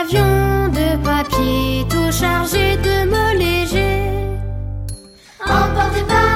avion de papier tout chargé de mots légers, emporté par